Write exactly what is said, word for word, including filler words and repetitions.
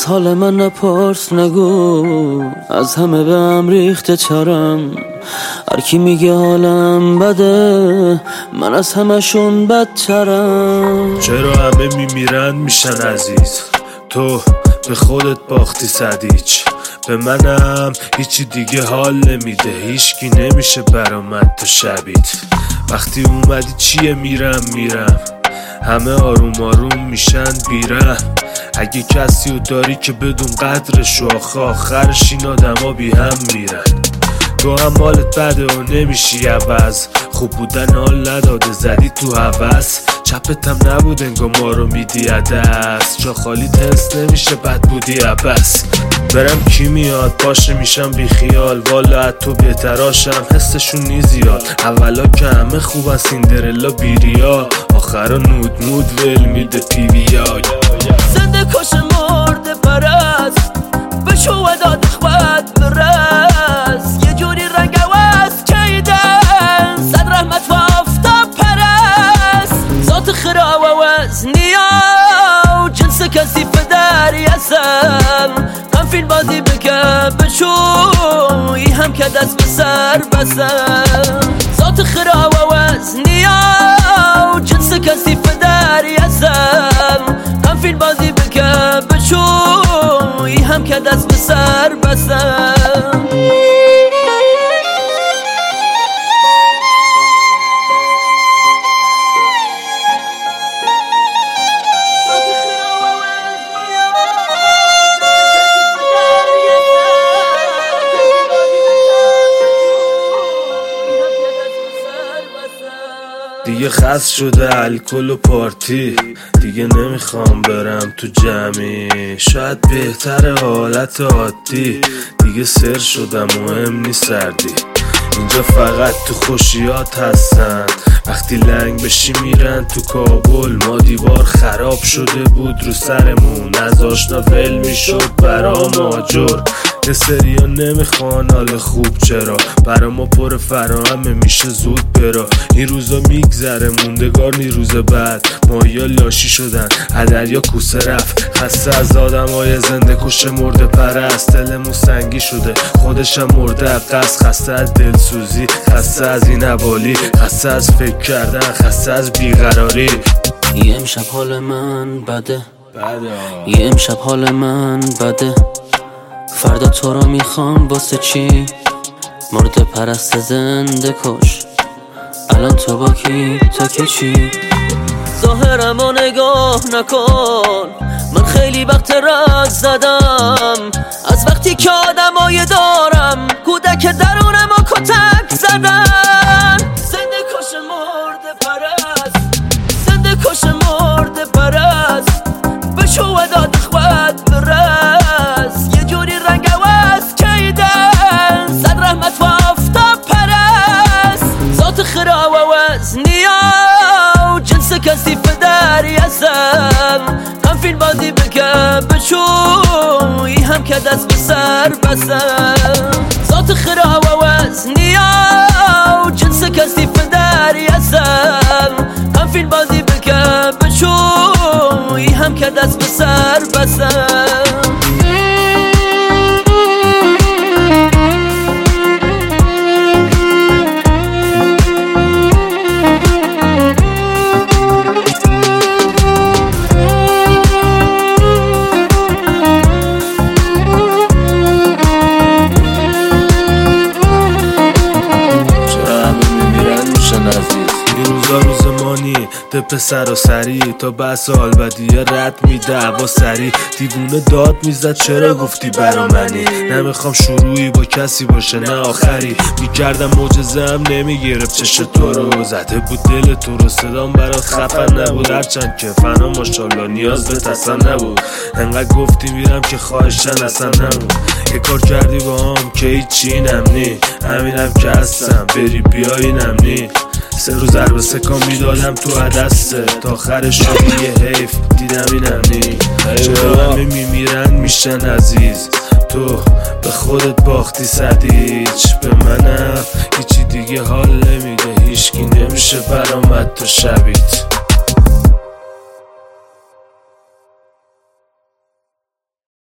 از حال من نپرس نگو، از همه به هم ریخته ترم. هرکی میگه حالم بده، من از همشون بدترم. چرا همه میمیرن میشن عزیز، تو به خودت باختی صدیچ. به منم هیچی دیگه حال نمیده، هیچکی نمیشه برامد تو شبیت. وقتی اومدی چیه میرم میرم، همه آروم آروم میشن بیرم. اگه کسی رو داری که بدون قدرش، آخه آخرش این آدم ها بی هم میرن. تو هم حالت بده و نمیشی عوض، خوب بودن حال نداده زدی تو هوس. چپت هم نبود انگار ما رو میدی عدس، جا خالی تنس نمیشه بد بودی عبس. برم کی میاد باشه میشم بی خیال، والا از تو بهتراشم حسشون نی زیاد. اولا که همه خوب از سیندرلا بیریا، آخرا نود مود ول میده پیویای. زنده کش مرده پرست، بشو و داد خواد برست. یه جوری رنگ عوض کیدن، صد رحمت و آفتاب پرست. ذات خرا و وزنیا و جنس کسی فداری هستم. هم فیلم بازی بکن بشوی، هم که دست به سر بسم. ذات خرا و وزنیا و جنس کسی فداری هستم. هم فیلم بازی بکن بشوی، هم که دست به سر بسم. دیگه خست شده الکل و پارتی، دیگه نمیخوام برم تو جمعی. شاید بهتر حالت عادی، دیگه سر شدم مهم نی سردی. اینجا فقط تو خوشیات هستن، وقتی لنگ بشی میرن تو کابل. ما دیوار خراب شده بود رو سرمون، از آشنا ول میشد برام آجر. یه سریا نمیخوان حال خوب، چرا برا ما پر فراهمه میشه زود برا. این روزا میگذره موندگار نی روز بعد، مایا لاشی شدن هدریا کوسه رفت. خسته از آدم های زنده کش مرده پرست، دلمون سنگی شده خودشم مرده قصد. خسته از دلسوزی، خسته از این حوالی، خسته از فکر کردن، خسته از بیقراری. یه امشب حال من بده، یه امشب حال من بده. فردا تو رو میخوام واسه چی؟ مرده پرست زنده کش، الان تو با کی تا که چی؟ ظاهرم رو نگاه نکن، من خیلی وقت رد زدم. از وقتی که آدمای دارم، کودک درونم رو کتک زدن. زنده کش مرده پرست، زنده کش مرده پرست. بشو و داد خواد برست. یه جوری رنگ عوض کیدن، صد رحمت و آفتاب پرست. ذات خرا و وزنیا و جنس کسی فداری هستم. هم فیلم بازی بکن بشوی، هم که دست به سر بسم. ذات خرا و وزنیا و جنس کسی فداری هستم. هم فیلم بازی بکن بشوی، هم که دست به سر بسم. ده پسر و سری تا بس آلبدیه رد میده هوا سری. دیوونه داد میزد چرا گفتی برا منی، نمیخوام شروعی با کسی باشه نه آخری. میکردم معجزه‌ام نمیگرفت چش تو رو، زده بود دل تو رو صدام برات خفن نبود. هرچند که فنا ماشالله نیاز به تسن نبود، انقدر گفتی میرم که خواهشن اصلا نبود. یه کار کردی با هم که هیچی نمنی، همینم که هستم بری بیایی نمنی. سه روز ضربه سکان میدادم تو عدسته، تا آخرش شدی یه حیف دیدم اینم نی. چرا همه میمیرن میشن عزیز، تو به خودت باختی صدیچ. به منم هیچی دیگه حال نمیده، هیچکی نمیشه برامد تو شبیت.